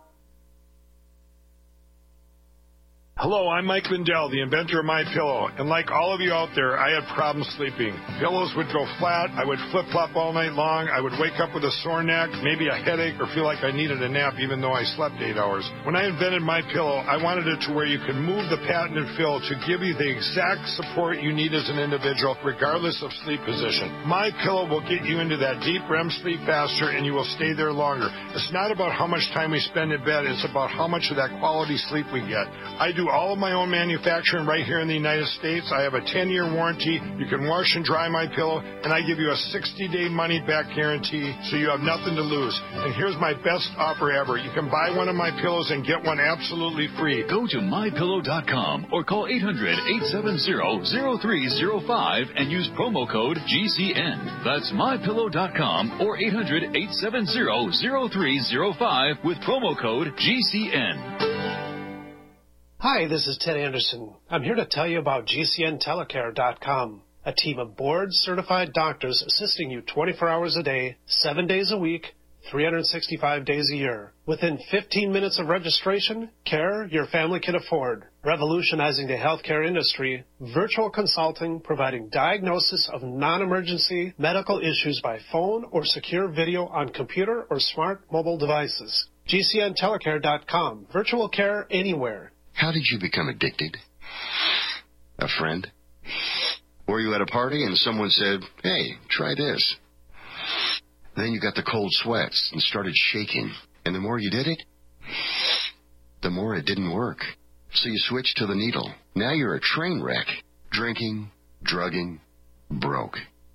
Hello, I'm Mike Lindell, the inventor of MyPillow, and like all of you out there, I had problems sleeping. Pillows would go flat, I would flip-flop all night long, I would wake up with a sore neck, maybe a headache, or feel like I needed a nap even though I slept eight hours. When I invented MyPillow, I wanted it to where you could move the patented fill to give you the exact support you need as an individual, regardless of sleep position. MyPillow will get you into that deep R E M sleep faster, and you will stay there longer. It's not about how much time we spend in bed, it's about how much of that quality sleep we get. I do all of my own manufacturing right here in the United States. I have a ten-year warranty. You can wash and dry my pillow, and I give you a sixty-day money-back guarantee, so you have nothing to lose. And here's my best offer ever. You can buy one of my pillows and get one absolutely free. Go to my pillow dot com or call eight hundred, eight seven zero, zero three zero five and use promo code G C N. That's my pillow dot com or eight hundred, eight seven zero, zero three zero five with promo code G C N. Hi, this is Ted Anderson. I'm here to tell you about G C N telecare dot com, a team of board-certified doctors assisting you twenty-four hours a day, seven days a week, three hundred sixty-five days a year. Within fifteen minutes of registration, care your family can afford. Revolutionizing the healthcare industry, virtual consulting providing diagnosis of non-emergency medical issues by phone or secure video on computer or smart mobile devices. G C N telecare dot com, virtual care anywhere. How did you become addicted? A friend? Or you at a party and someone said, hey, try this. Then you got the cold sweats and started shaking. And the more you did it, the more it didn't work. So you switched to the needle. Now you're a train wreck. Drinking, drugging, broke.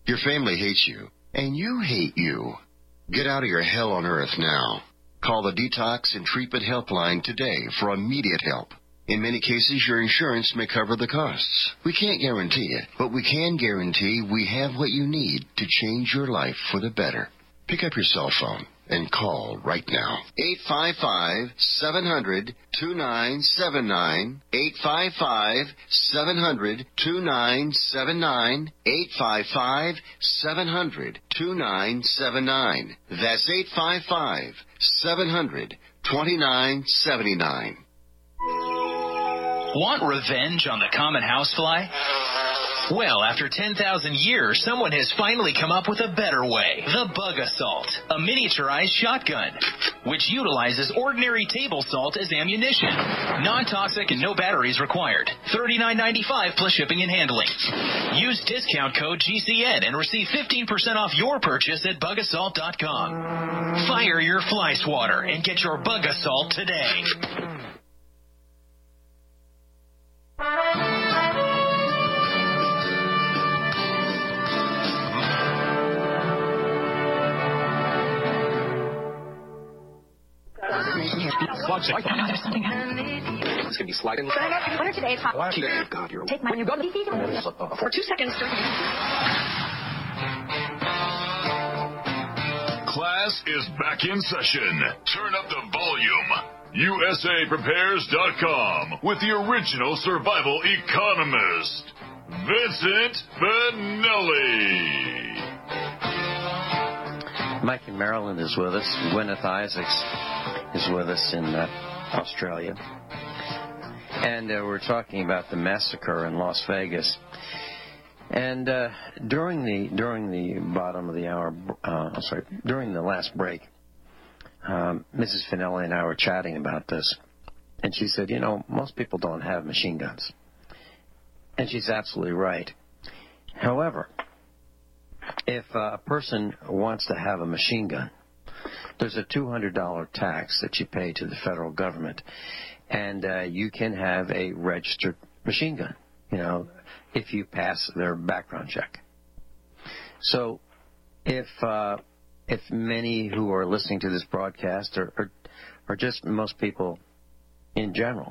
Your family hates you, and you hate you. Get out of your hell on earth now. Call the Detox and Treatment Helpline today for immediate help. In many cases, your insurance may cover the costs. We can't guarantee it, but we can guarantee we have what you need to change your life for the better. Pick up your cell phone and call right now. eight five five, seven hundred, two nine seven nine. eight five five, seven hundred, two nine seven nine. eight five five, seven hundred, two nine seven nine. That's eight five five, seven hundred, two nine seven nine. Want revenge on the common housefly? Well, after ten thousand years, someone has finally come up with a better way. The Bug Assault, a miniaturized shotgun, which utilizes ordinary table salt as ammunition. Non-toxic and no batteries required. thirty-nine ninety-five plus shipping and handling. Use discount code G C N and receive fifteen percent off your purchase at bug assault dot com. Fire your fly swatter and get your Bug Assault today. It's gonna be sliding. Winner today's hot. God, you're take my when you go to the for two seconds. Class is back in session. Turn up the volume. U S A Prepares dot com with the original survival economist, Vincent Benelli. Mike in Maryland is with us. Gwyneth Isaacs is with us in uh, Australia. And uh, we're talking about the massacre in Las Vegas. And uh, during the during the bottom of the hour, uh, I'm sorry, during the last break, um, Missus Finelli and I were chatting about this. And she said, you know, most people don't have machine guns. And she's absolutely right. However, if uh, a person wants to have a machine gun, there's a two hundred dollars tax that you pay to the federal government, and uh, you can have a registered machine gun, you know, if you pass their background check. So if uh, if many who are listening to this broadcast, or, or, or just most people in general,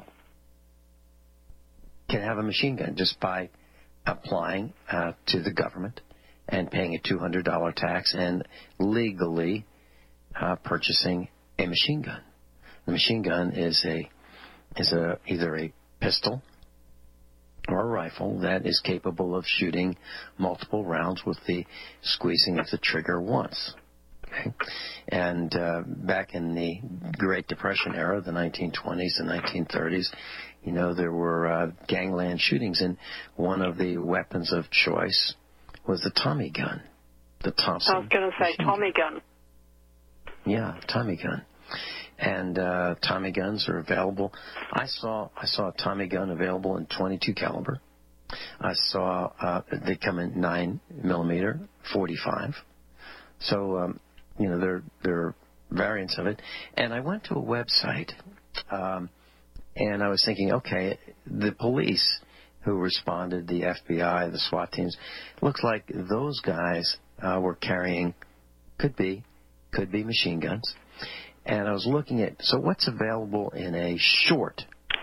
can have a machine gun just by applying uh, to the government and paying a two hundred dollars tax and legally uh, purchasing a machine gun. The machine gun is a is a either a pistol or a rifle that is capable of shooting multiple rounds with the squeezing of the trigger once. Okay? And uh, back in the Great Depression era, the nineteen twenties and nineteen thirties, you know, there were uh, gangland shootings, and one of the weapons of choice was the Tommy gun, the Thompson. I was going to say Tommy gun. Yeah, Tommy gun. And uh, Tommy guns are available. I saw I saw a Tommy gun available in twenty-two caliber. I saw uh, they come in nine millimeter, forty-five. So um, you know, there there are variants of it. And I went to a website, um, and I was thinking, okay, the police who responded, the F B I, the SWAT teams, looks like those guys uh, were carrying, could be, could be machine guns. And I was looking at, so what's available in a short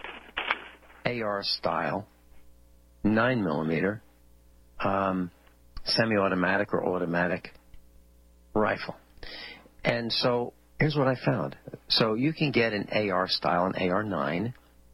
A R style, nine millimeter, um, semi-automatic or automatic rifle. And so here's what I found. So you can get an A R style, an A R nine.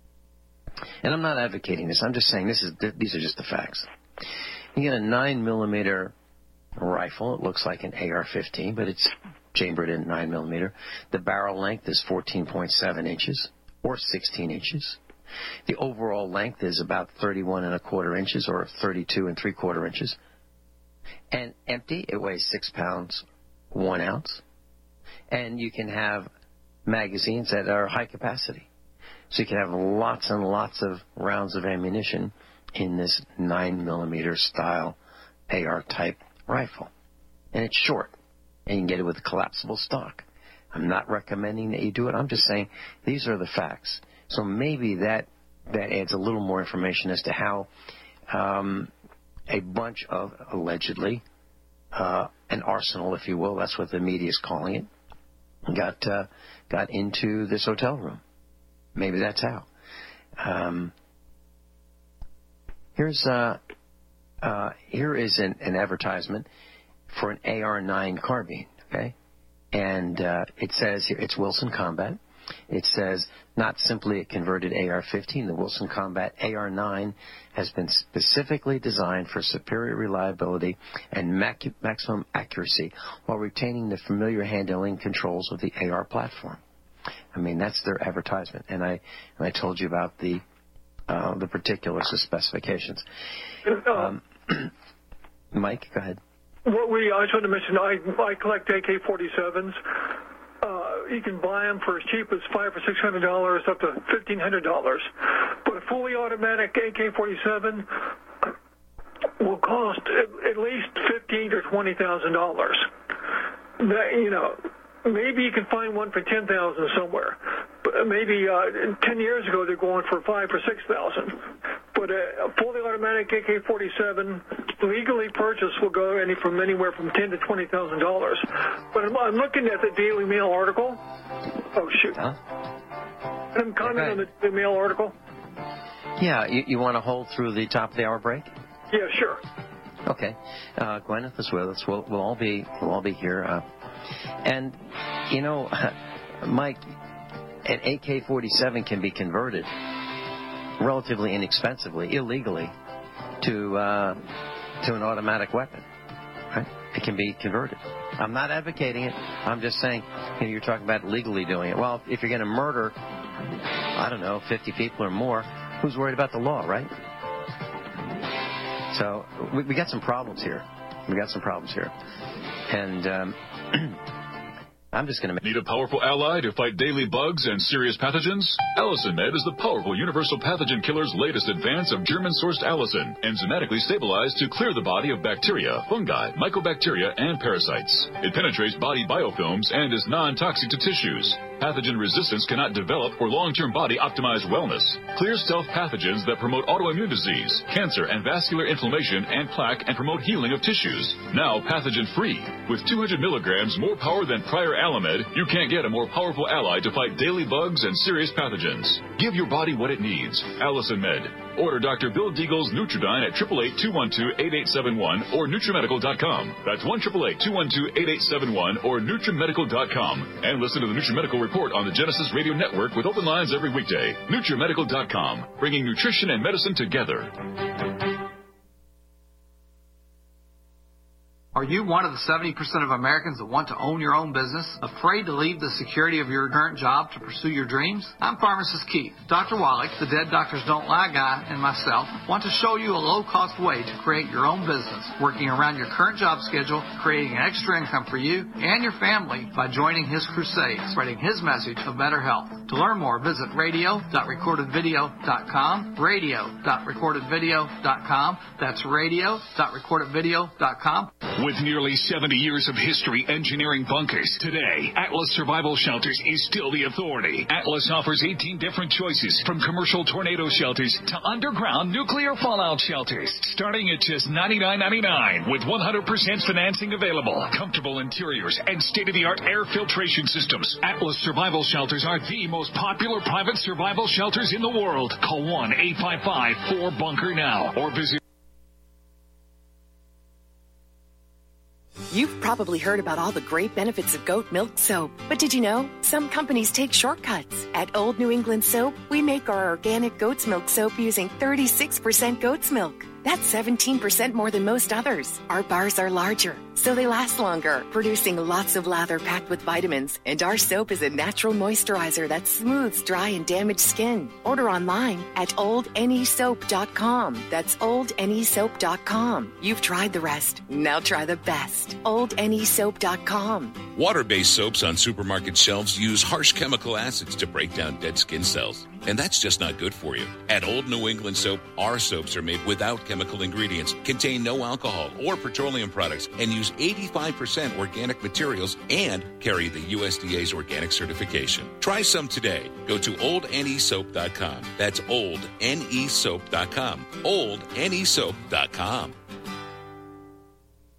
And I'm not advocating this. I'm just saying this is these are just the facts. You get a nine millimeter rifle. It looks like an A R fifteen, but it's chambered in nine millimeter. The barrel length is fourteen point seven inches or sixteen inches. The overall length is about thirty-one and a quarter inches or thirty-two and three quarter inches. And empty, it weighs six pounds, one ounce. And you can have magazines that are high capacity. So you can have lots and lots of rounds of ammunition in this nine millimeter style A R type rifle. And it's short. And you can get it with a collapsible stock. I'm not recommending that you do it. I'm just saying these are the facts. So maybe that that adds a little more information as to how um, a bunch of allegedly uh, an arsenal, if you will. That's what the media is calling it. Got uh, got into this hotel room. Maybe that's how. Um, here's uh, uh, here is an, an advertisement for an A R nine carbine. Okay, and uh, it says here it's Wilson Combat. It says not simply a converted A R fifteen. The Wilson Combat A R nine has been specifically designed for superior reliability and mac- maximum accuracy while retaining the familiar handling controls of the A R platform. I mean, that's their advertisement, and I and I told you about the uh, the particulars, the specifications. Um, Mike, go ahead. What we I just want to mention, I I collect A K forty-sevens. Uh, you can buy them for as cheap as five or six hundred dollars, up to fifteen hundred dollars. But a fully automatic A K forty-seven will cost at, at least fifteen or twenty thousand dollars. You know, maybe you can find one for ten thousand somewhere. But maybe uh, ten years ago they're going for five or six thousand. But a, a fully automatic A K forty-seven legally purchased will go any from anywhere from ten to twenty thousand dollars. But I'm, I'm looking at the Daily Mail article. Oh shoot! Huh? I'm commenting okay. on the Daily Mail article. Yeah, you, you want to hold through the top of the hour break? Yeah, sure. Okay, uh, Gwyneth is with us. We'll, we'll all be we'll all be here. Uh, and you know, Mike, an A K forty-seven can be converted relatively inexpensively, illegally, to uh, to an automatic weapon. Right? It can be converted. I'm not advocating it. I'm just saying, you know, you're talking about legally doing it. Well, if you're going to murder, I don't know, fifty people or more, who's worried about the law, right? So we, we got some problems here. We got some problems here. And um, I'm just going to... Need a powerful ally to fight daily bugs and serious pathogens? Allicin Med is the powerful universal pathogen killer's latest advance of German-sourced allicin, enzymatically stabilized to clear the body of bacteria, fungi, mycobacteria, and parasites. It penetrates body biofilms and is non-toxic to tissues. Pathogen resistance cannot develop for long-term body-optimized wellness. Clear stealth pathogens that promote autoimmune disease, cancer, and vascular inflammation and plaque and promote healing of tissues. Now pathogen-free. With two hundred milligrams more power than prior Alamed, you can't get a more powerful ally to fight daily bugs and serious pathogens. Give your body what it needs. Allicin Med. Order Doctor Bill Deagle's Nutridyne at eight eight eight, two one two, eight eight seven one or Nutrimedical dot com. That's one eight eight eight, two one two, eight eight seven one or Nutrimedical dot com. And listen to the Nutrimedical Report on the Genesis Radio Network with open lines every weekday. Nutrimedical dot com, bringing nutrition and medicine together. Are you one of the seventy percent of Americans that want to own your own business, afraid to leave the security of your current job to pursue your dreams? I'm Pharmacist Keith. Doctor Wallach, the Dead Doctors Don't Lie guy, and myself want to show you a low-cost way to create your own business, working around your current job schedule, creating an extra income for you and your family by joining his crusade, spreading his message of better health. To learn more, visit radio dot recorded video dot com, radio dot recorded video dot com. That's radio dot recorded video dot com. With nearly seventy years of history engineering bunkers, today, Atlas Survival Shelters is still the authority. Atlas offers eighteen different choices, from commercial tornado shelters to underground nuclear fallout shelters, starting at just ninety-nine ninety-nine with one hundred percent financing available, comfortable interiors, and state-of-the-art air filtration systems. Atlas Survival Shelters are the most popular private survival shelters in the world. Call one eight five five, four bunker now or visit. You've probably heard about all the great benefits of goat milk soap. But did you know? Some companies take shortcuts. At Old New England Soap, we make our organic goat's milk soap using thirty-six percent goat's milk. That's seventeen percent more than most others. Our bars are larger, so they last longer, producing lots of lather packed with vitamins. And our soap is a natural moisturizer that smooths dry and damaged skin. Order online at old n e soap dot com. That's old n e soap dot com. You've tried the rest. Now try the best. old n e soap dot com. Water-based soaps on supermarket shelves use harsh chemical acids to break down dead skin cells. And that's just not good for you. At Old New England Soap, our soaps are made without chemical ingredients, contain no alcohol or petroleum products, and use eighty-five percent organic materials and carry the U S D A's organic certification. Try some today. Go to old n e soap dot com. That's old n e soap dot com. old n e soap dot com.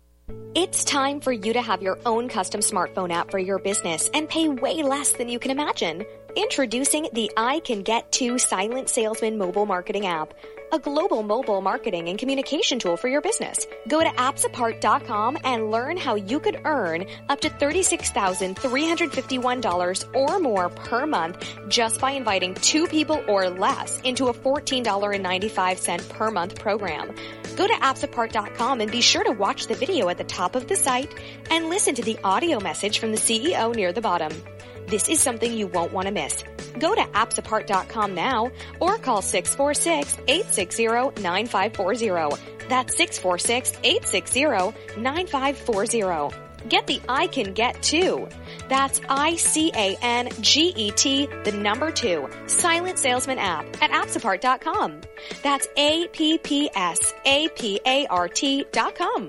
It's time for you to have your own custom smartphone app for your business and pay way less than you can imagine. Introducing the I Can Get To Silent Salesman mobile marketing app, a global mobile marketing and communication tool for your business. Go to apps apart dot com and learn how you could earn up to thirty-six thousand three hundred fifty-one dollars or more per month just by inviting two people or less into a fourteen dollars and ninety-five cents per month program. Go to apps apart dot com and be sure to watch the video at the top of the site and listen to the audio message from the C E O near the bottom. This is something you won't want to miss. Go to apps apart dot com now or call six four six, eight six zero, nine five four zero. That's six four six, eight six zero, nine five four zero. Get the I Can Get To. That's I C A N G E T, the number two, Silent Salesman app at apps apart dot com. That's A P P S A P A R T dot com.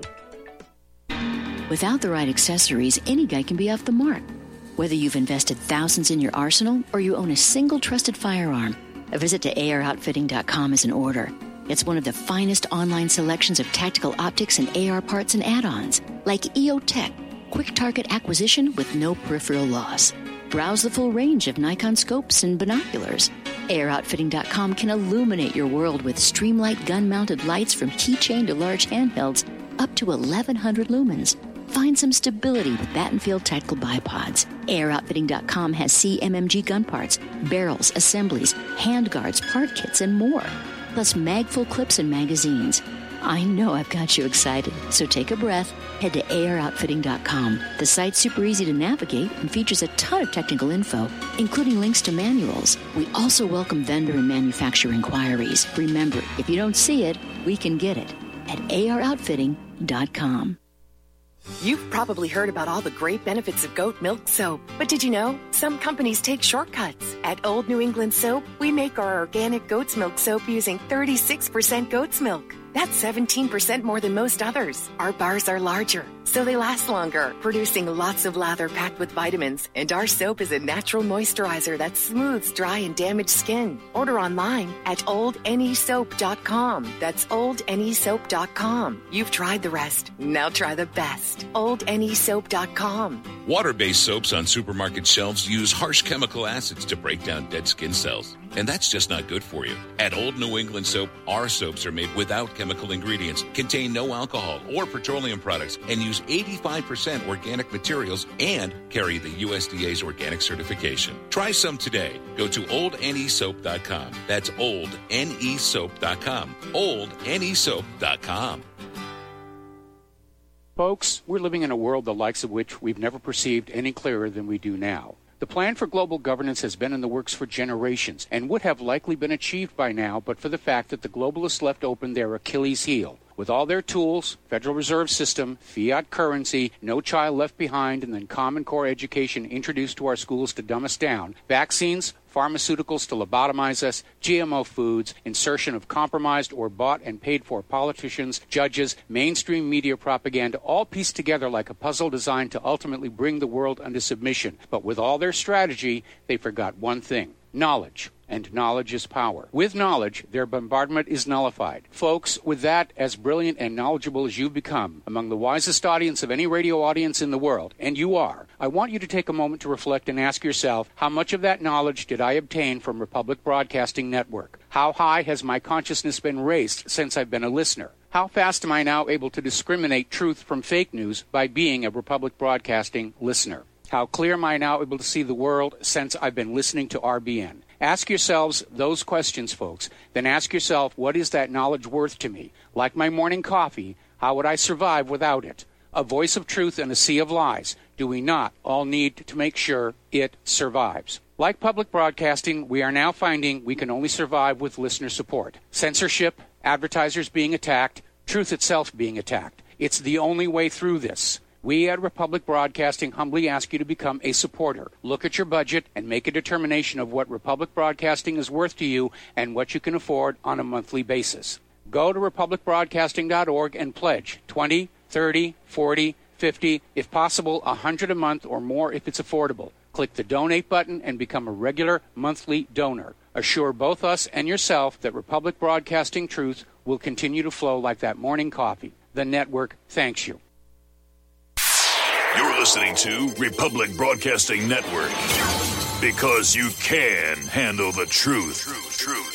Without the right accessories, any guy can be off the mark. Whether you've invested thousands in your arsenal or you own a single trusted firearm, a visit to A R outfitting dot com is in order. It's one of the finest online selections of tactical optics and A R parts and add-ons, like E O Tech, quick target acquisition with no peripheral loss. Browse the full range of Nikon scopes and binoculars. A R outfitting dot com can illuminate your world with Streamlight gun-mounted lights from keychain to large handhelds up to eleven hundred lumens. Find some stability with Battenfield Tactical Bipods. A R outfitting dot com has C M M G gun parts, barrels, assemblies, handguards, part kits, and more. Plus mag-full clips and magazines. I know I've got you excited, so take a breath. Head to A R outfitting dot com. The site's super easy to navigate and features a ton of technical info, including links to manuals. We also welcome vendor and manufacturer inquiries. Remember, if you don't see it, we can get it at A R outfitting dot com. You've probably heard about all the great benefits of goat milk soap, but did you know some companies take shortcuts? At Old New England Soap, we make our organic goat's milk soap using thirty-six percent goat's milk. That's seventeen percent more than most others. Our bars are larger, so they last longer, producing lots of lather packed with vitamins. And our soap is a natural moisturizer that smooths dry and damaged skin. Order online at old n e soap dot com. That's old n e soap dot com. You've tried the rest. Now try the best. old n e soap dot com. Water-based soaps on supermarket shelves use harsh chemical acids to break down dead skin cells. And that's just not good for you. At Old New England Soap, our soaps are made without chemical ingredients, contain no alcohol or petroleum products, and use eighty-five percent organic materials and carry the U S D A's organic certification. Try some today. Go to old n e soap dot com. That's old n e soap dot com. old n e soap dot com. Folks, we're living in a world the likes of which we've never perceived any clearer than we do now. The plan for global governance has been in the works for generations and would have likely been achieved by now but for the fact that the globalists left open their Achilles heel. With all their tools, Federal Reserve System, fiat currency, no child left behind, and then Common Core education introduced to our schools to dumb us down, vaccines, pharmaceuticals to lobotomize us, G M O foods, insertion of compromised or bought and paid for politicians, judges, mainstream media propaganda, all pieced together like a puzzle designed to ultimately bring the world under submission. But with all their strategy, they forgot one thing: knowledge. And knowledge is power. With knowledge, their bombardment is nullified. Folks, with that, as brilliant and knowledgeable as you've become, among the wisest audience of any radio audience in the world, and you are, I want you to take a moment to reflect and ask yourself, how much of that knowledge did I obtain from Republic Broadcasting Network? How high has my consciousness been raised since I've been a listener? How fast am I now able to discriminate truth from fake news by being a Republic Broadcasting listener? How clear am I now able to see the world since I've been listening to R B N? Ask yourselves those questions, folks. Then ask yourself, what is that knowledge worth to me? Like my morning coffee, how would I survive without it? A voice of truth in a sea of lies. Do we not all need to make sure it survives? Like public broadcasting, we are now finding we can only survive with listener support. Censorship, advertisers being attacked, truth itself being attacked. It's the only way through this. We at Republic Broadcasting humbly ask you to become a supporter. Look at your budget and make a determination of what Republic Broadcasting is worth to you and what you can afford on a monthly basis. Go to republic broadcasting dot org and pledge twenty, thirty, forty, fifty, if possible one hundred a month or more if it's affordable. Click the donate button and become a regular monthly donor. Assure both us and yourself that Republic Broadcasting truth will continue to flow like that morning coffee. The network thanks you. You're listening to Republic Broadcasting Network. Because you can handle the truth. Truth, truth.